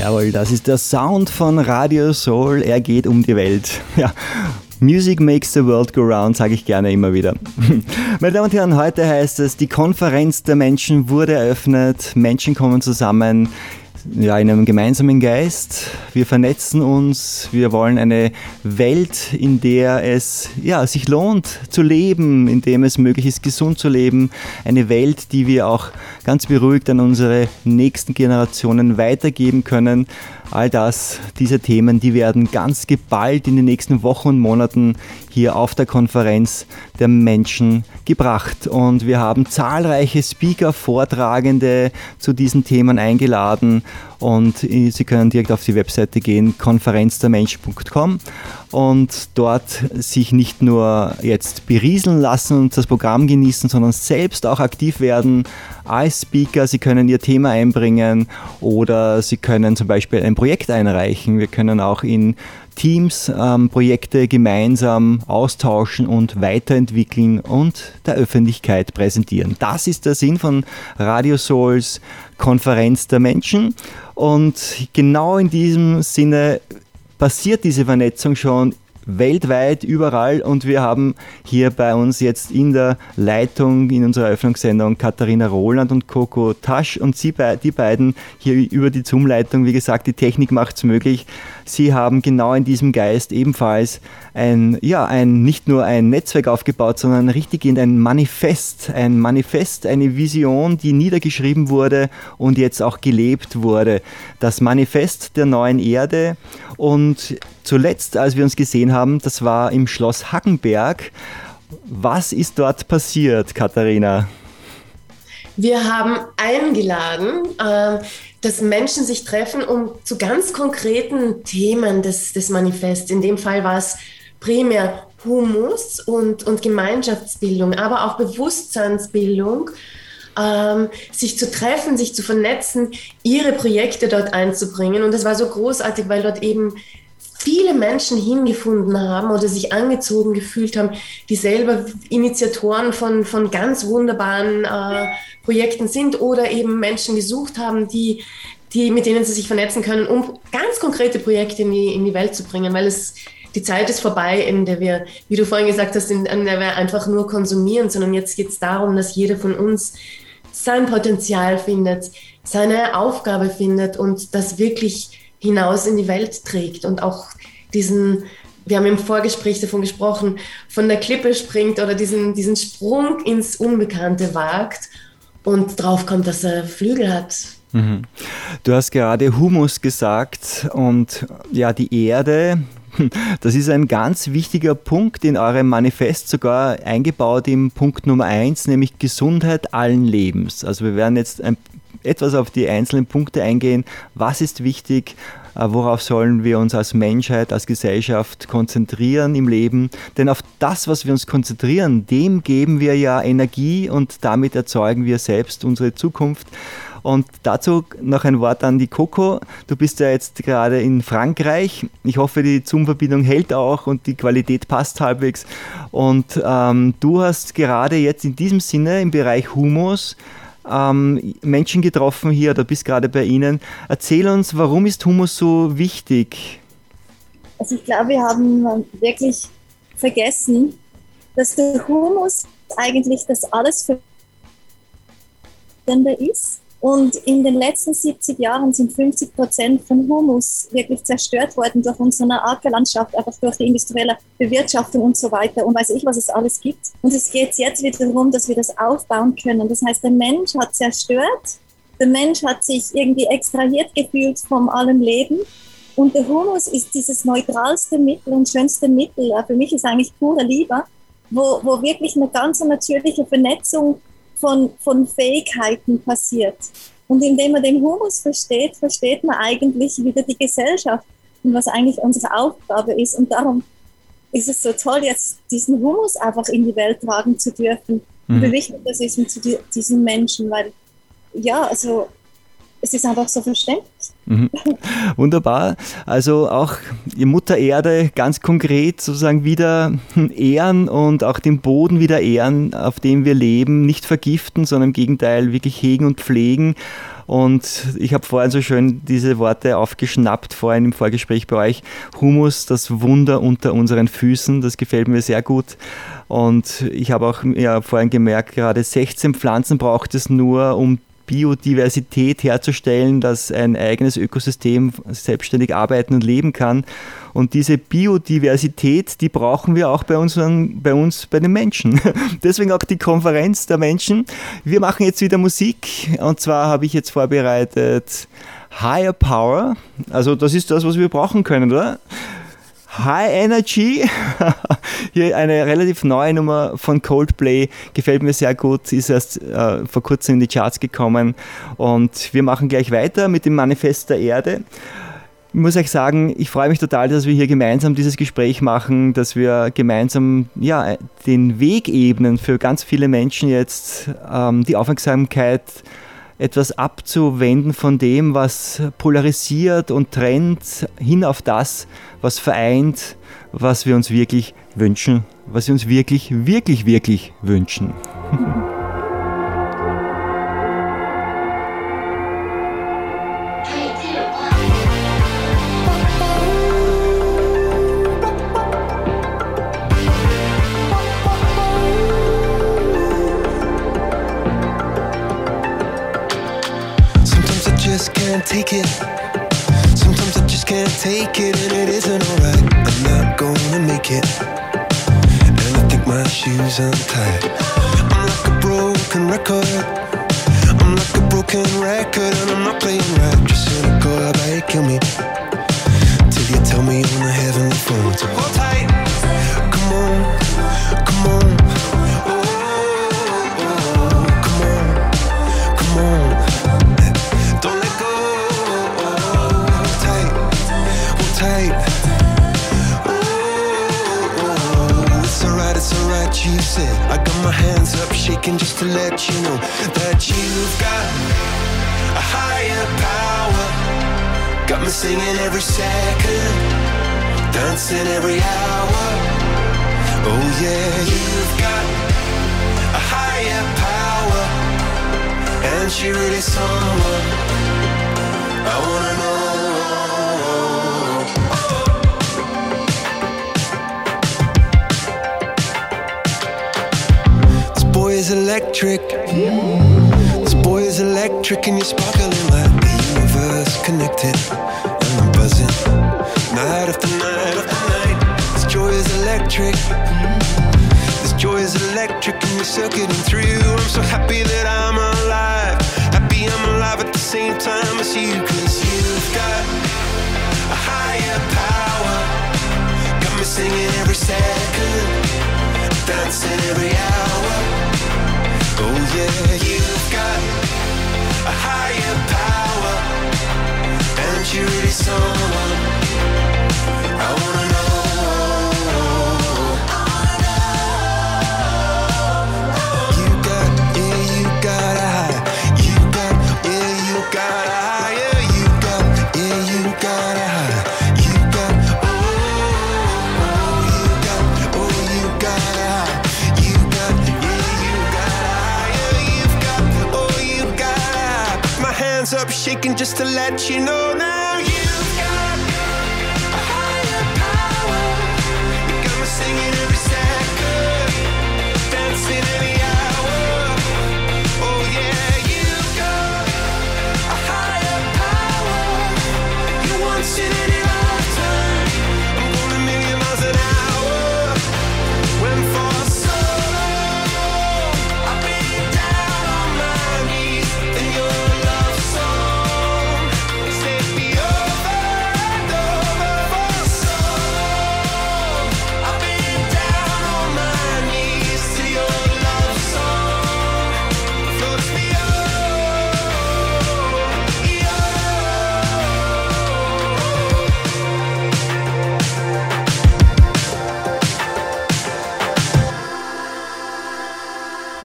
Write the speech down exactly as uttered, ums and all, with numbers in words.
Jawohl, das ist der Sound von Radio Soul. Er geht um die Welt. Ja, Music makes the world go round, sage ich gerne immer wieder. Meine Damen und Herren, heute heißt es, die Konferenz der Menschen wurde eröffnet. Menschen kommen zusammen, ja, in einem gemeinsamen Geist. Wir vernetzen uns. Wir wollen eine Welt, in der es ja, sich lohnt zu leben, in dem es möglich ist, gesund zu leben. Eine Welt, die wir auch ganz beruhigt an unsere nächsten Generationen weitergeben können. All das, diese Themen, die werden ganz geballt in den nächsten Wochen und Monaten hier auf der Konferenz der Menschen gebracht. Und wir haben zahlreiche Speaker, Vortragende zu diesen Themen eingeladen. Und Sie können direkt auf die Webseite gehen, konferenz der menschen punkt com, und dort sich nicht nur jetzt berieseln lassen und das Programm genießen, sondern selbst auch aktiv werden als Speaker. Sie können Ihr Thema einbringen oder Sie können zum Beispiel ein Projekt einreichen. Wir können auch in Teams ähm, Projekte gemeinsam austauschen und weiterentwickeln und der Öffentlichkeit präsentieren. Das ist der Sinn von Radio Souls Konferenz der Menschen, und genau in diesem Sinne passiert diese Vernetzung schon weltweit, überall, und wir haben hier bei uns jetzt in der Leitung in unserer Eröffnungssendung Katharina Roland und Coco Tasch, und sie be- die beiden hier über die Zoom-Leitung. Wie gesagt, die Technik macht es möglich. Sie haben genau in diesem Geist ebenfalls ein, ja, ein, nicht nur ein Netzwerk aufgebaut, sondern richtig in ein Manifest, ein Manifest, eine Vision, die niedergeschrieben wurde und jetzt auch gelebt wurde. Das Manifest der neuen Erde. Und zuletzt, als wir uns gesehen haben, das war im Schloss Hackenberg. Was ist dort passiert, Katharina? Wir haben eingeladen, äh, dass Menschen sich treffen, um zu ganz konkreten Themen des, des Manifests, in dem Fall war es primär Humus und, und Gemeinschaftsbildung, aber auch Bewusstseinsbildung, ähm, sich zu treffen, sich zu vernetzen, ihre Projekte dort einzubringen. Und das war so großartig, weil dort eben viele Menschen hingefunden haben oder sich angezogen gefühlt haben, die selber Initiatoren von, von ganz wunderbaren äh, Projekten sind oder eben Menschen gesucht haben, die, die, mit denen sie sich vernetzen können, um ganz konkrete Projekte in die, in die Welt zu bringen, weil es die Zeit ist vorbei, in der wir, wie du vorhin gesagt hast, in, in der wir einfach nur konsumieren, sondern jetzt geht es darum, dass jeder von uns sein Potenzial findet, seine Aufgabe findet und das wirklich hinaus in die Welt trägt und auch diesen, wir haben im Vorgespräch davon gesprochen, von der Klippe springt oder diesen, diesen Sprung ins Unbekannte wagt und drauf kommt, dass er Flügel hat. Mhm. Du hast gerade Humus gesagt, und ja, die Erde, das ist ein ganz wichtiger Punkt in eurem Manifest, sogar eingebaut im Punkt Nummer eins, nämlich Gesundheit allen Lebens. Also wir werden jetzt ein, etwas auf die einzelnen Punkte eingehen. Was ist wichtig? Worauf sollen wir uns als Menschheit, als Gesellschaft konzentrieren im Leben? Denn auf das, was wir uns konzentrieren, dem geben wir ja Energie und damit erzeugen wir selbst unsere Zukunft. Und dazu noch ein Wort an die Coco. Du bist ja jetzt gerade in Frankreich. Ich hoffe, die Zoom-Verbindung hält auch und die Qualität passt halbwegs. Und ähm, du hast gerade jetzt in diesem Sinne im Bereich Humus ähm, Menschen getroffen hier oder bist gerade bei ihnen. Erzähl uns, warum ist Humus so wichtig? Also ich glaube, wir haben wirklich vergessen, dass der Humus eigentlich das alles Verbindende ist. Und in den letzten siebzig Jahren sind fünfzig Prozent von Humus wirklich zerstört worden durch unsere Ackerlandschaft, einfach durch die industrielle Bewirtschaftung und so weiter und weiß ich, was es alles gibt. Und es geht jetzt wieder darum, dass wir das aufbauen können. Das heißt, der Mensch hat zerstört, der Mensch hat sich irgendwie extrahiert gefühlt von allem Leben. Und der Humus ist dieses neutralste Mittel und schönste Mittel. Für mich ist eigentlich pure Liebe, wo, wo wirklich eine ganz natürliche Vernetzung Von, von Fähigkeiten passiert. Und indem man den Humus versteht, versteht man eigentlich wieder die Gesellschaft und was eigentlich unsere Aufgabe ist. Und darum ist es so toll, jetzt diesen Humus einfach in die Welt tragen zu dürfen. Mhm. Und wie wichtig das ist mit diesen Menschen, weil ja, also es ist einfach so verständlich. Mhm. Wunderbar. Also auch die Mutter Erde ganz konkret sozusagen wieder ehren und auch den Boden wieder ehren, auf dem wir leben, nicht vergiften, sondern im Gegenteil wirklich hegen und pflegen. Und ich habe vorhin so schön diese Worte aufgeschnappt, vorhin im Vorgespräch bei euch. Humus, das Wunder unter unseren Füßen, das gefällt mir sehr gut. Und ich habe auch ja, vorhin gemerkt, gerade sechzehn Pflanzen braucht es nur, um Biodiversität herzustellen, dass ein eigenes Ökosystem selbstständig arbeiten und leben kann. Und diese Biodiversität, die brauchen wir auch bei, unseren, bei uns, bei den Menschen. Deswegen auch die Konferenz der Menschen. Wir machen jetzt wieder Musik und zwar habe ich jetzt vorbereitet Higher Power. Also das ist das, was wir brauchen können, oder? High Energy, hier eine relativ neue Nummer von Coldplay, gefällt mir sehr gut, ist erst äh, vor kurzem in die Charts gekommen und wir machen gleich weiter mit dem Manifest der Erde. Ich muss euch sagen, ich freue mich total, dass wir hier gemeinsam dieses Gespräch machen, dass wir gemeinsam ja, den Weg ebnen für ganz viele Menschen jetzt, ähm, die Aufmerksamkeit etwas abzuwenden von dem, was polarisiert und trennt, hin auf das, was vereint, was wir uns wirklich wünschen, was wir uns wirklich, wirklich, wirklich wünschen. Take it. Sometimes I just can't take it, and it isn't alright. I'm not gonna make it, and I think my shoes untied. I'm like a broken record. I'm like a broken record, and I'm not playing right. Just cynical, how about you kill me till you tell me on the heavenly phone. So hold tight, come on, come on. Oh, oh, come on, come on. You said I got my hands up shaking just to let you know that you've got a higher power. Got me singing every second, dancing every hour. Oh yeah, you've got a higher power, and she really someone I wanna know. Is electric. This boy is electric, and you're sparkling like the universe connected. And I'm buzzing night after night after night. This joy is electric. This joy is electric, and you're circuiting through. I'm so happy that I'm alive. Happy I'm alive at the same time as you, 'cause you've got a higher power. Got me singing every second, dancing every hour. Oh yeah, you've got a higher power, and you're really someone I wanna know. You got, yeah, you got a high. You got, yeah, you got a higher. You got, yeah, you got a high. You got, oh, oh, you got, oh, you got a high. You got, yeah, you got a up shaking just to let you know now you've got a higher power. You got me singing every second, dancing every hour. Oh yeah, you've got a higher power. You want it